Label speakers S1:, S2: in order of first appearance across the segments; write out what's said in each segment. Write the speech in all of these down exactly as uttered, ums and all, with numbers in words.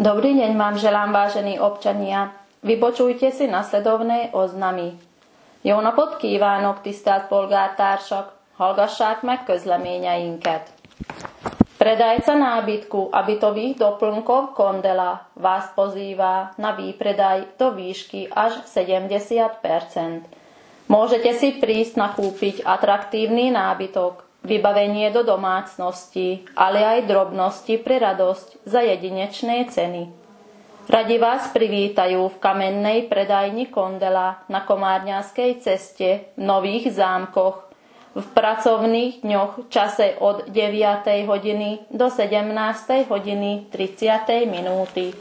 S1: Dobrý deň vám želám, vážení občania. Vypočujte si nasledovné oznamy. Jó napot kívánok, tisztelt polgártársak! Hallgassák meg közleményeinket. Predajca nábytku a bytových doplnkov Kondela vás pozývá na výpredaj do výšky až sedemdesiat percent. Môžete si prísť nakúpiť atraktívny nábytok, vybavenie do domácnosti, ale aj drobnosti pre radosť za jedinečné ceny. Radi vás privítajú v kamennej predajni Kondela na Komárňanskej ceste v Nových Zámkoch v pracovných dňoch v čase od deviatej hodiny do sedemnástej hodiny tridsať minúty.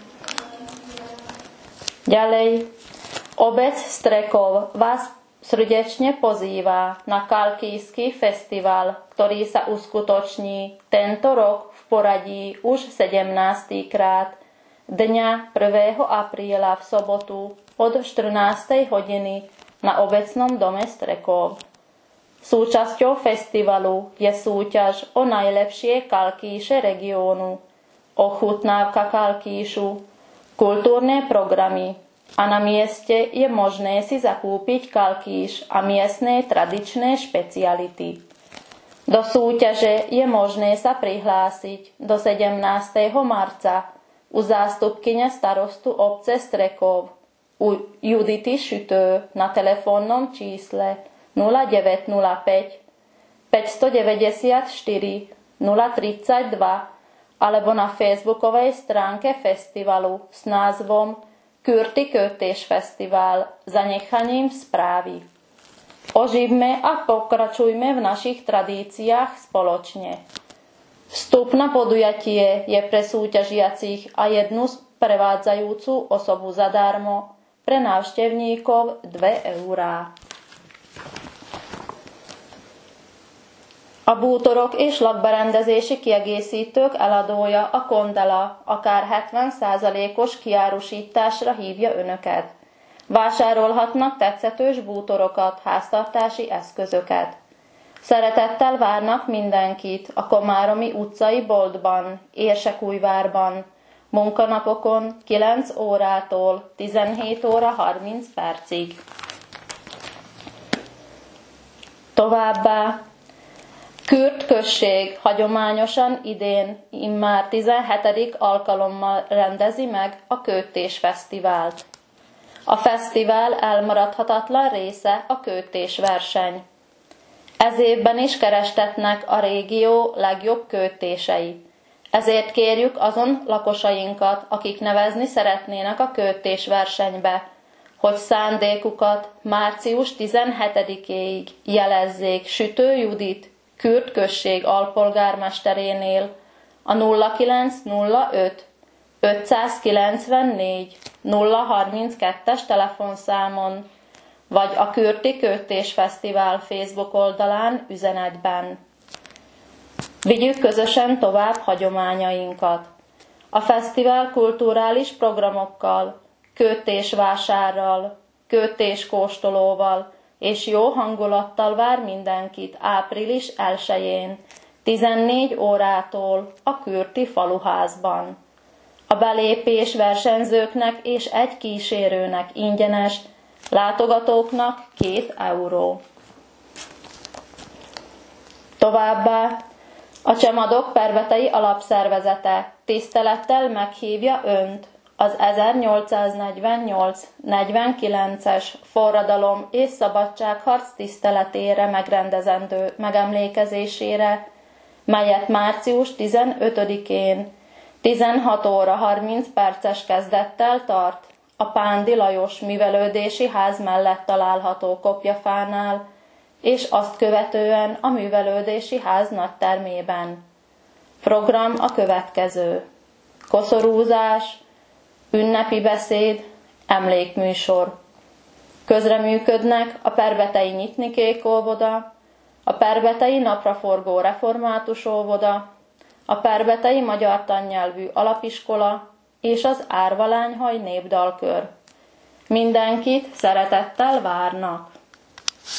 S1: Ďalej, obec Strekov vás srdečne pozýva na Kalkijský festival, ktorý sa uskutoční tento rok v poradí už sedemnásty krát dňa prvého apríla v sobotu od štrnástej hodiny na obecnom dome Strekov. Súčasťou festivalu je súťaž o najlepšie kalkíše regiónu, ochutnávka kalkíšu, kultúrne programy a na mieste je možné si zakúpiť kalkíš a miestne tradičné špeciality. Do súťaže je možné sa prihlásiť do sedemnásteho marca u zástupkyne starostu obce Strekov u Judity Šütő na telefónnom čísle nula deväť nula päť päťstodeväťdesiatštyri nula tridsaťdva alebo na facebookovej stránke festivalu s názvom Kürti Kötés Fesztivál zanechaním správy. Oživme a pokračujme v našich tradíciách spoločne. Vstup na podujatie je pre súťažiacich a jednu prevádzajúcu osobu zadarmo, pre návštevníkov dve eurá. A bútorok és lakberendezési kiegészítők eladója a Kondela akár hetven százalékos kiárusításra hívja Önöket. Vásárolhatnak tetszetős bútorokat, háztartási eszközöket. Szeretettel várnak mindenkit a Komáromi utcai boltban, Érsekújvárban, munkanapokon kilenc órától tizenhét óra harminc percig. Továbbá Kürt község hagyományosan idén immár tizenhetedik alkalommal rendezi meg a Kőtés Fesztivált. A fesztivál elmaradhatatlan része a kőtésverseny. Ez évben is kerestetnek a régió legjobb kőtései. Ezért kérjük azon lakosainkat, akik nevezni szeretnének a kőtésversenybe, hogy szándékukat március tizenhetedikéig jelezzék Sütő Judit, Kürt község alpolgármesterénél a nulla kilenc nulla öt ötszázkilencvennégy nulla harminckettes telefonszámon, vagy a Kürti Kötés Fesztivál Facebook oldalán üzenetben. Vigyük közösen tovább hagyományainkat. A fesztivál kulturális programokkal, kőtésvásárral, kőtéskóstolóval és jó hangulattal vár mindenkit április elsején, tizennégy órától a Kürti faluházban. A belépés versenyzőknek és egy kísérőnek ingyenes, látogatóknak két euró. Továbbá a Csemadok Pervetei Alapszervezete tisztelettel meghívja Önt az ezernyolcszáznegyvennyolc negyvenkilences forradalom és szabadságharc tiszteletére megrendezendő megemlékezésére, melyet március tizenötödikén tizenhat óra harminc perces kezdettel tart a Pándi Lajos Művelődési Ház mellett található Kopjafánál, és azt követően a Művelődési Ház nagytermében. Program a következő: koszorúzás, ünnepi beszéd, emlékműsor. Közreműködnek a Pervetei Nyitnikék óvoda, a Pervetei Napraforgó Református óvoda, a Pervetei Magyar Tannyelvű Alapiskola és az Árvalányhaj Népdalkör. Mindenkit szeretettel várnak!